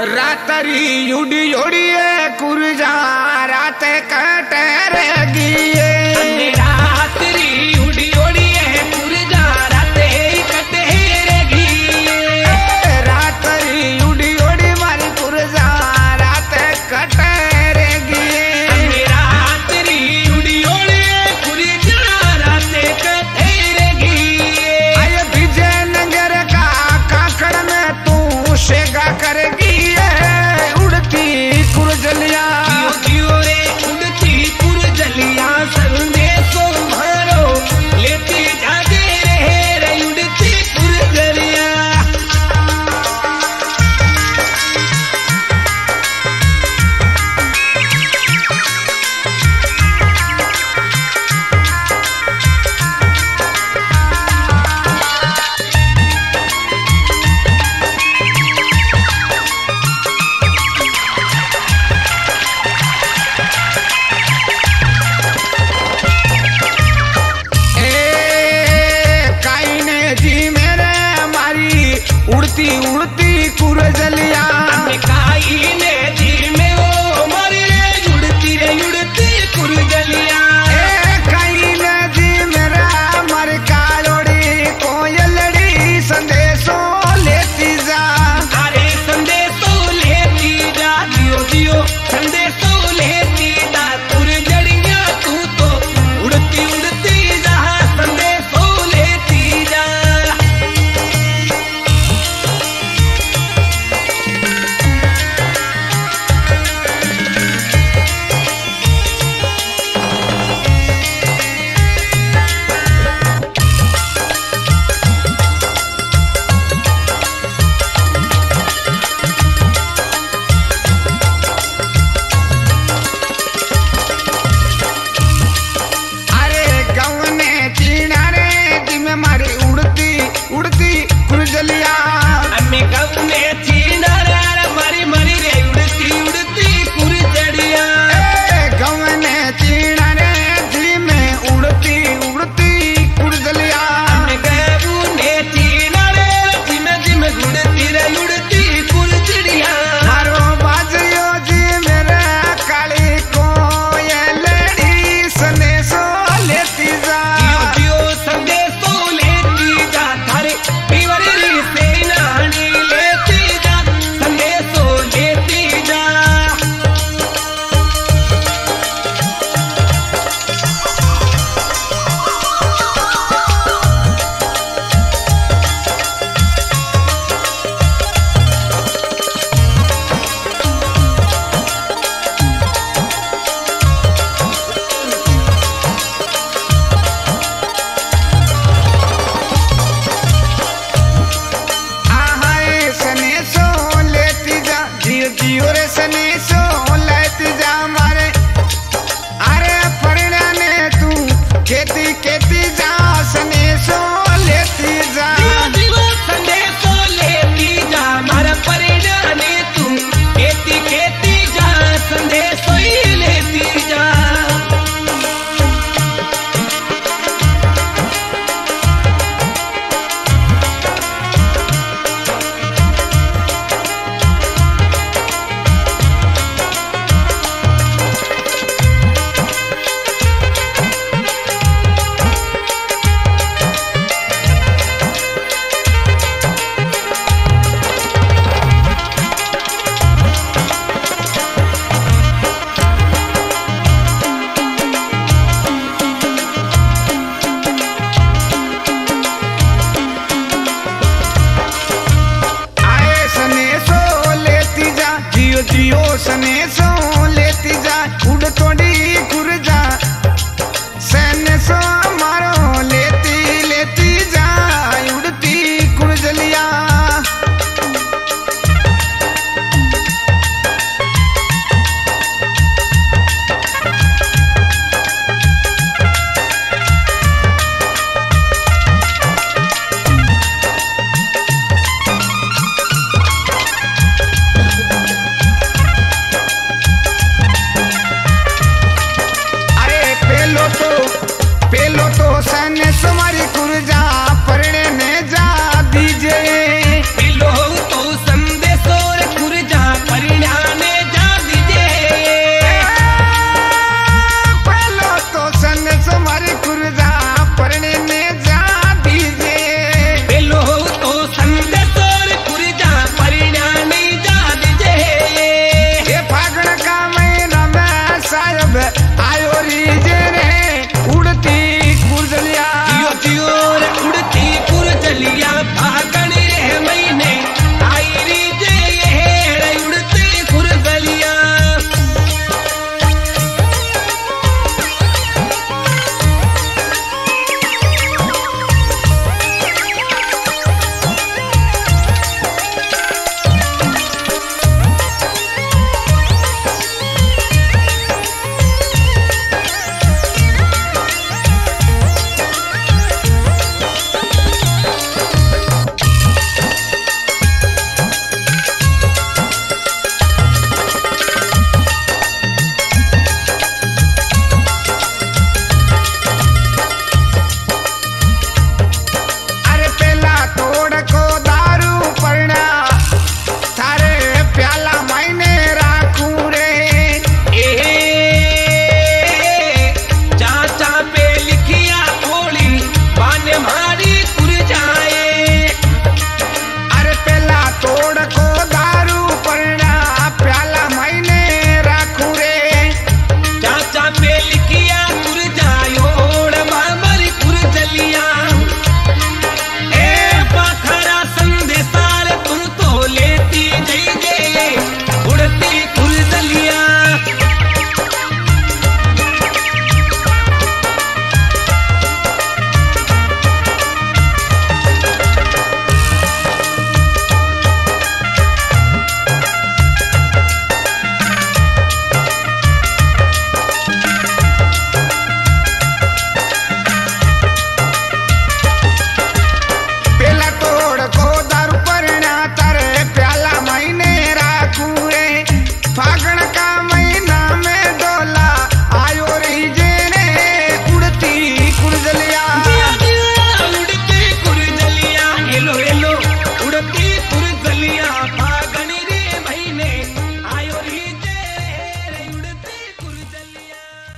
रातरी उड़ी उड़िए कुरजा रात कटरेगी रातरी उड़ी उड़िए कुरजा रात कटरेगी रातरी उड़ी उड़ी मारी कुरजा रात कटरेगी रातरी उड़ी उड़िए कुरजा रात कटरेगी आये विजयनगर का काकड़ में तू शेगा करेगी उड़ती कुरजलिया रे उड़ती कुरजलिया संदेशो भरो लेती जागे रे उड़ती कुरजलिया उड़ती उड़ती कुरजलिया काई ने जी में वो मरे उड़ती रे उड़ती कुरजलिया काई ने जी मेरा मर कालोड़ी कोयलड़ी संदेशो लेती जा अरे संदेशो लेती जा दियो दियो संदेशो लेती जा कुरजलिया तू तो उड़ती उड़ती जा संदेशो लेती जा उड़ती कुरजलिया हमें गाँव में चीना मरी मरी रे उड़ती उड़ती कुरजलिया गाँव ने चीना रे जी में उड़ती उड़ती कुरजलिया हमें गाँव ने चीना रे जिमे जिमे उड़ती रे उड़ती कुरजलिया मारो बाजियो जी मेरा काली को ये लड़ी संदेशो लेती जा जियो संदेशो लेती जा थारे पीवरी से नानी लेती जा संदेशो लेती जा जियो रे सनेशो लेती जा मारे अरे पढ़ने ने तू खेती खेती जा सनेशो लेती जा संदेशो लेती जा मारा परिणाने तू खेती खेती जा संदेशो ही लेती जा जियो